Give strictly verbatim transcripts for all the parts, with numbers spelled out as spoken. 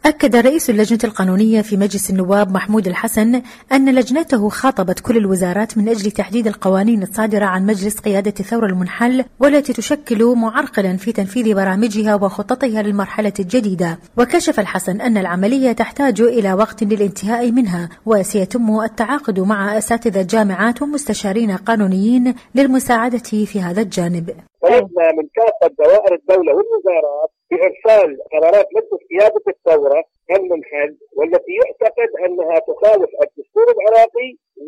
أكد رئيس اللجنة القانونية في مجلس النواب محمود الحسن أن لجنته خاطبت كل الوزارات من أجل تحديد القوانين الصادرة عن مجلس قيادة الثورة المنحل والتي تشكل معرقلا في تنفيذ برامجها وخططها للمرحلة الجديدة. وكشف الحسن أن العملية تحتاج إلى وقت للانتهاء منها، وسيتم التعاقد مع أساتذة جامعات ومستشارين قانونيين للمساعدة في هذا الجانب. طلبنا من كافة دوائر الدولة والوزارات بإرسال قرارات مجلس قيادة الثورة المنحل والتي يعتقد أنها تخالف الدستور العراقي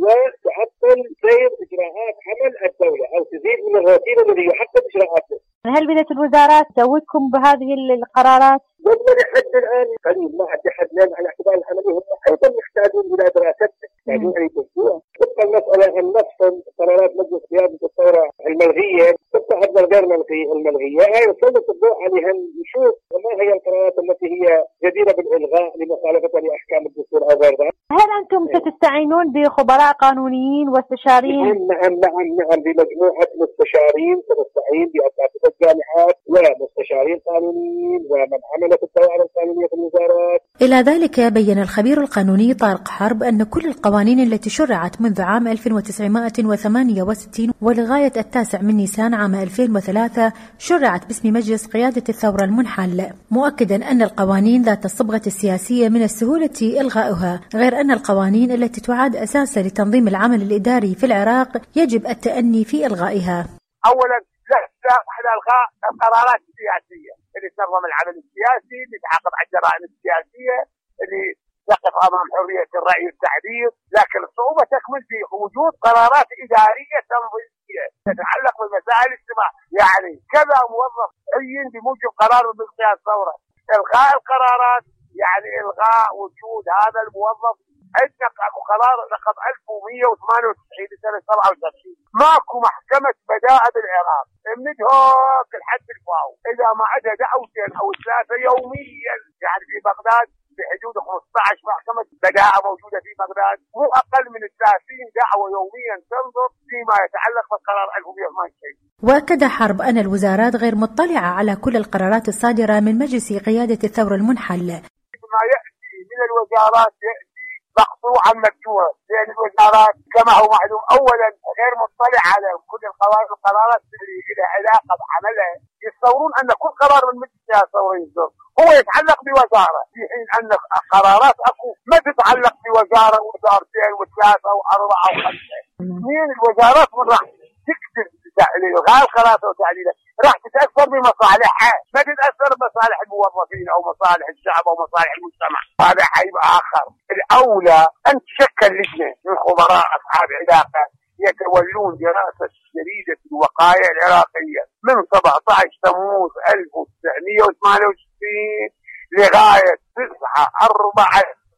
وتعطل سير إجراءات عمل الدولة أو تزيد من الروتين الذي يحقق إجراءاته. هل بدأت الوزارات تزودكم بهذه القرارات؟ والله لحد الآن قليل، ما حد يحدد على اعتبار العملية هم أيضا يحتاجون إلى دراسات، يحتاجون أن يدرسوها. تبقى المسألة أن نفصل قرارات مجلس قيادة الثورة الملغية تبقى حد غير الملغية، هاي نسلط الضوء عليها نشوف ما هي القرارات التي هي جديرة بالإلغاء لمخالفتها لأحكام الدستور أو غير ذلك. هل أنتم ستستعينون بخبراء قانونيين واستشاريين؟ نعم نعم نعم نعم بمجموعة مستشارين سنستعين بأساتذة الجامعات ومستشارين قانونيين ومن عمل في الدوائر القانونية في الوزارات. إلى ذلك بين الخبير القانوني طارق حرب أن كل القوانين التي شرعت منذ عام ألف وتسعمائة وثمانية وستين ولغاية التاسع من نيسان عام ألفين وثلاثة شرعت باسم مجلس قيادة الثورة المنحل، مؤكدا أن القوانين ذات الصبغة السياسية من السهولة إلغاؤها، غير أن القوانين التي تعد أساسا لتنظيم العمل الإداري في العراق يجب التأني في إلغائها. أولا لا احنا الغاء القرارات السياسيه اللي تنظم العمل السياسي، اللي تعاقب على الجرائم السياسيه، اللي تقف امام حريه الراي والتعبير، لكن الصعوبه تكمن في وجود قرارات اداريه تنظيميه تتعلق بمسائل الاجتماع، يعني كذا موظف عين بموجب قرار من قيادة الثوره، الغاء القرارات يعني الغاء وجود هذا الموظف. عندنا قرار رقم ألف ومئة وثمانية وتسعين لسنه سبعة وسبعين، ماكو محكمه بداءه بالعراق من هوك الحد الفاو اذا ما عندها دعوتين او ثلاثه يوميا، يعني في بغداد بحدود خمسة عشر محكمه بداءه موجوده في بغداد، مو اقل من ثلاثين دعوه يوميا تنظر فيما يتعلق بالقرار ألف ومئة وثمانية وتسعين. واكد حرب ان الوزارات غير مطلعه على كل القرارات الصادره من مجلس قياده الثوره المنحل. ما ياتي من الوزارات ياتي مقطوعا مفتوحا، لان الوزارات كما هو معلوم اولا غير مطلع على كل القرارات اللي لها علاقه بعملها، يتصورون ان كل قرار من مجلس الثوره يصدر هو يتعلق بوزاره، في حين ان قرارات اكو ما تتعلق بوزاره ووزارتين وثلاثه واربعه وخمسه. اثنين الوزارات من راح تكتب الغاء القرارات وتعديلها راح تتاثر بمصالحها، ما تتاثر بمصالح الموظفين او مصالح الشعب او مصالح المجتمع، هذا عيب اخر. الاولى ان تشكل لجنه من خبراء اصحاب علاقه يتولون دراسه جريده الوقائع العراقيه من سبعة عشر تموز ألف وتسعمئة وثمانية وستين لغايه تسعة أربعة.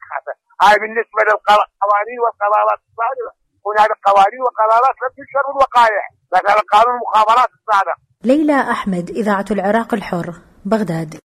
هاي بالنسبه للقوانين والقرارات الصادره. هناك قوانين وقرارات لم تنشر بالوقائع، مثلا قانون المخابرات السابق. ليلى أحمد، إذاعة العراق الحر، بغداد.